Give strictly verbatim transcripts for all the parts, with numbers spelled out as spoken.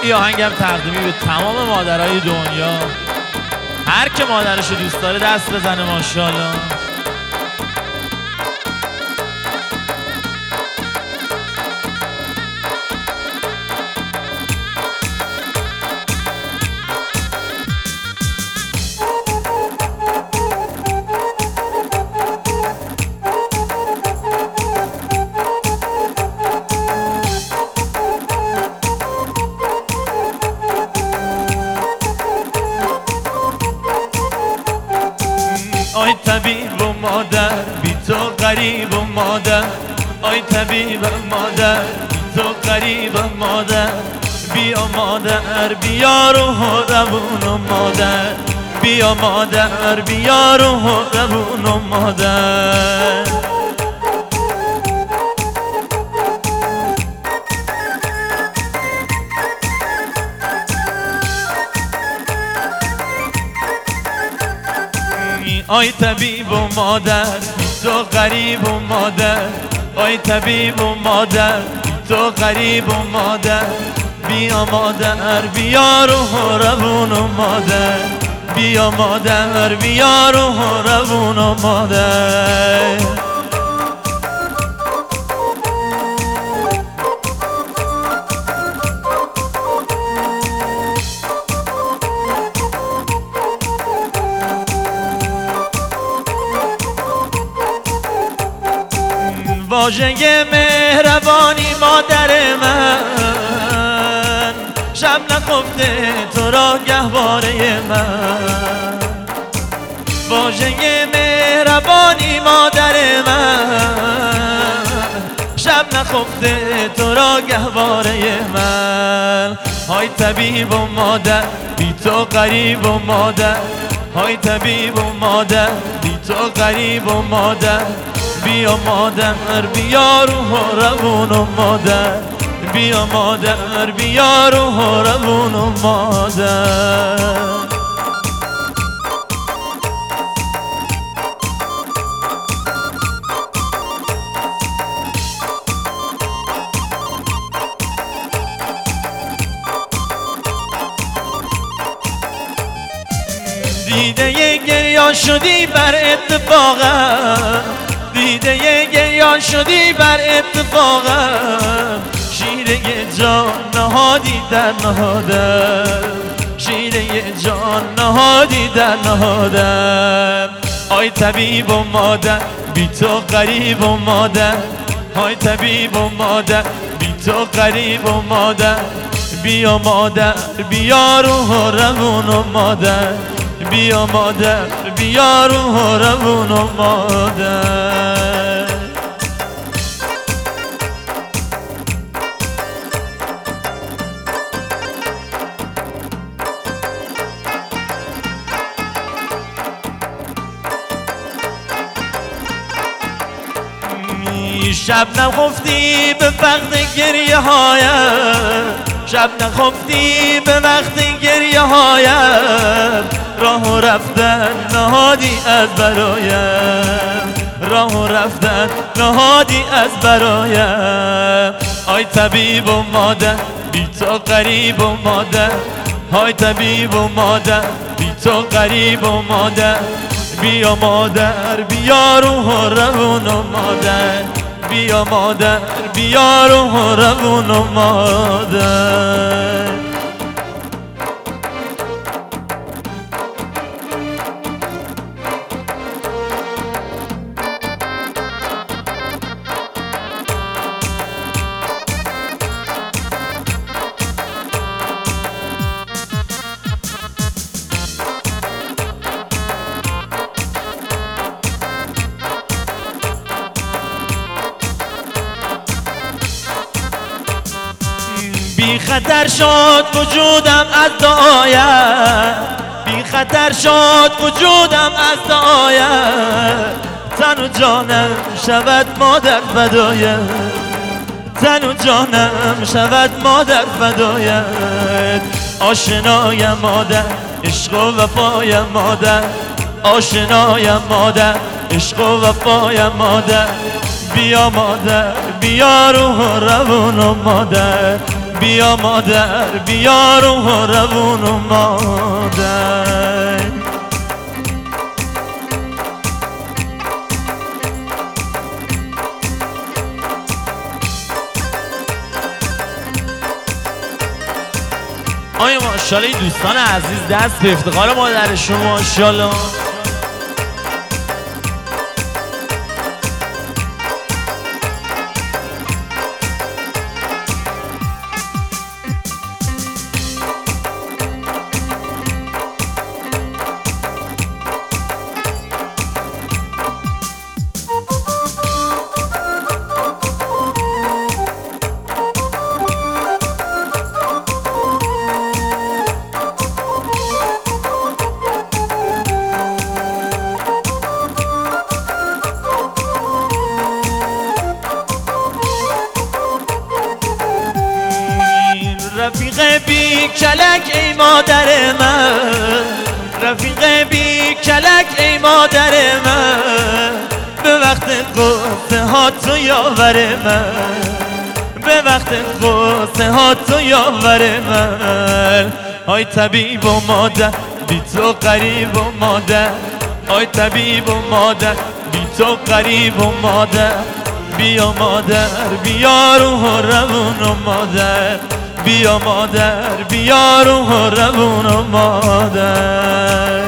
این آهنگم تقدیمی به تمام مادرای دنیا، هر که مادرشو دوست داره دست بزنه ماشاءالله. آی طبیب و مادر بی تو غریب و مادر، آی طبیب و مادر بی تو غریب و مادر، بیا مادر بیا روح و روون و مادر، بیا مادر بیا روح و روون و مادر. آی طبیب و مادر بی تو غریب و مادر، آی طبیب و مادر بی تو غریب و مادر، بیا مادر بیا روح و روون و مادر، بیا مادر بیا روح و روون و مادر. واژه مهربانی مادر من، شب نخفته تو را گهواره من، واژه مهربانی مادر من، شب نخفته تو را گهواره من. های طبیب و مادر بی تو غریب و مادر، های طبیب و مادر بی تو غریب و مادر، بیا مادر بیا روح و روون و مادر، بیا مادر بیا روح و روون و مادر. دیده گریان شدی بر اتفاقم، دیده گریان شدی بر اتفاقم، شیره جان نهادی در نهادم، شیره جان نهادی در نهادم. آی طبیب و مادر بی تو غریب و مادر، آی طبیب و مادر بی تو غریب و مادر، بیا مادر بیا روح و روون و مادر، بیا مادر بیا روح و روون و مادر. شب نخفتی به وقت گریه هایم، شب نخفتی به وقت گریه هایم، راه رفتن نهادی از برایم، راه رفتن نهادی از برایم. آی طبیب و مادر بی تو غریب و مادر، آی طبیب و مادر بی تو غریب و مادر، بیا مادر بیا روح و روون و مادر، بیا مادر بیا روح و روون و مادر. بی خطر شد وجودم از دعایت، بی خطر شد وجودم از دعایت، تن و جانم شود مادر فدایت، تن و جانم شود مادر فدایت. آشنایم مادر عشق و وفایم مادر، آشنایم مادر عشق و وفایم مادر، بیا مادر بیا روح و روون و مادر، بیا مادر بیا رو روون و مادر. آیا ماشاءالله این دوستان عزیز دست به افتخار مادرشون ماشاءالله. رفیق بی کلک ای مادر من، رفیق بی کلک ای مادر من، به وقت قصه ها تو یاور من، به وقت قصه ها تو یاور من. آی طبیب و مادر بی تو قریب و مادر، آی طبیب و مادر بی تو قریب و مادر. بیا مادر بیا روح روون و مادر، بیا مادر بیا روح روون و مادر.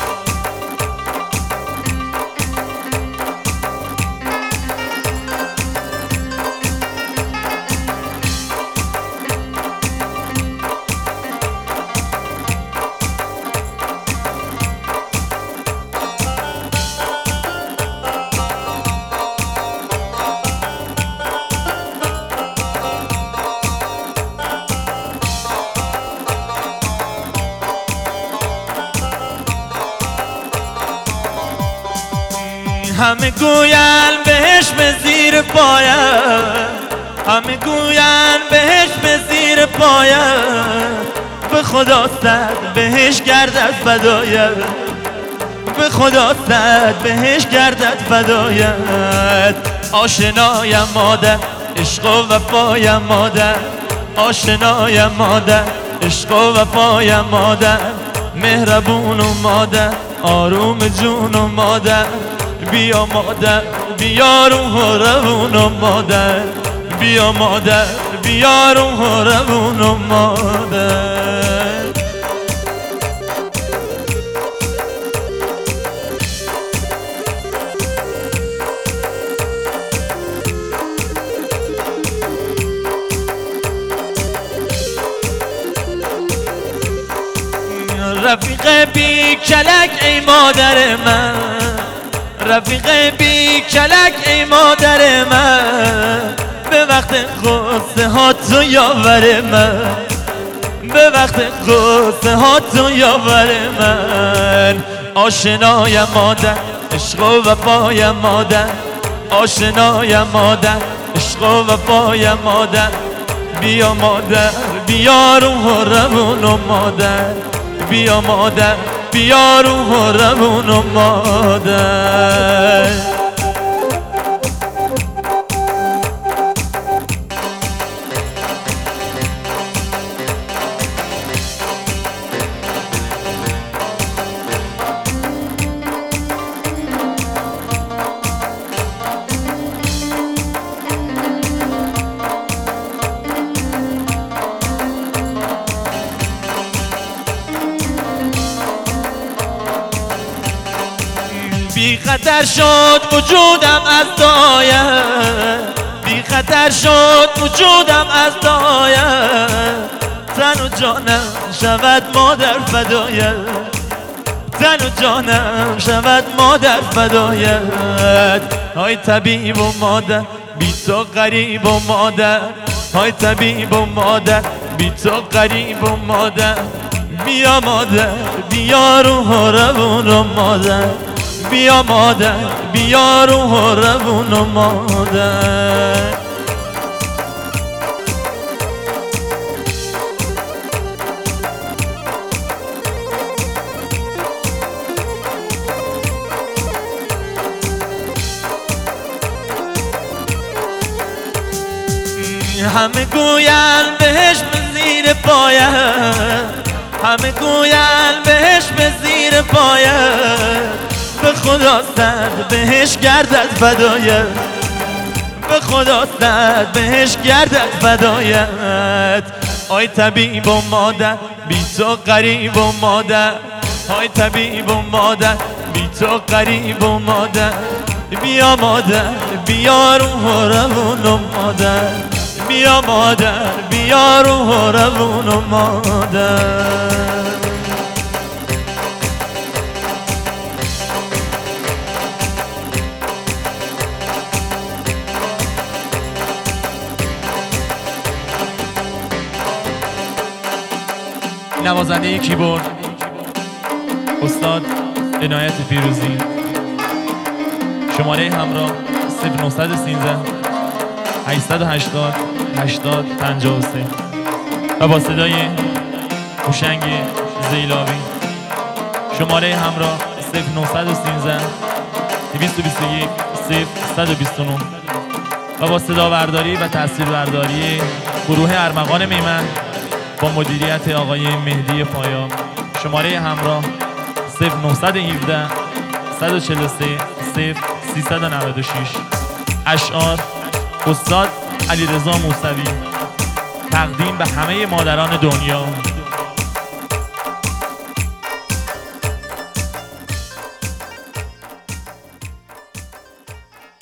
همه گوین بهش به زیر پایم، همه گوین بهش به زیر پایم، به خدا صد بهش گردد فدایت، به خدا صد بهش گردد فدایت. آشنایم مادر عشق و وفایم مادر، آشنایم مادر عشق و وفایم مادر. مهربون و مادر آروم جون و مادر، بیا مادر بیا روح روون و مادر، بیا مادر بیا روح روون و مادر. رفیق بی کلک ای مادر من، رفیق بی کلک ای مادر من، به وقت غصه ها تو یاور من، به وقت غصه ها تو یاور من. آشنایم مادر عشق و وفایم مادر، آشنایم مادر عشق و وفایم مادر. بیا مادر بیا روح روون و مادر، بیا مادر بیا روح روون و مادر. بی خطر شد وجودم از دایه، بی خطر شد وجودم از دایه، تن و جانم شود مادر فدایت، تن و جانم شود مادر فدایت. های طبیب و مادر بی تو غریب و مادر، های طبیب و مادر بی تو غریب و مادر. بیا مادر بیا روح روون و مادر، بیا مادر بیا روح روون و مادر. همه گوین بهش به زیر پایه، همه گوین بهش به زیر پایه، به خدا صد بهش گردد فدایت، به خدا صد بهش گردد فدایت. آی طبیب و مادر بی تو غریب و مادر، آی طبیب و مادر بی تو غریب و مادر، بیا مادر بیا روح و روون و مادر، بیا مادر بیا روح و روون و مادر. نوازنده کیبورد استاد عنایت پیروزی، شماره همراه صفر نهصد و سیزده هشتصد و هشتاد هشتاد پنجاه و سه و با صدای هوشنگ زیلاوی شماره همراه صفر نهصد و سیزده دویست و بیست و یک صفر صد و بیست و نه و با صدا برداری و تصویر برداری گروه ارمغان میمن با مدیریت آقای مهدی پایا، شماره همراه صفر نهصد و هفده صد و چهل و سه صفر سیصد و نود و شش. اشعار استاد علیرضا موسوی، تقدیم به همه مادران دنیا.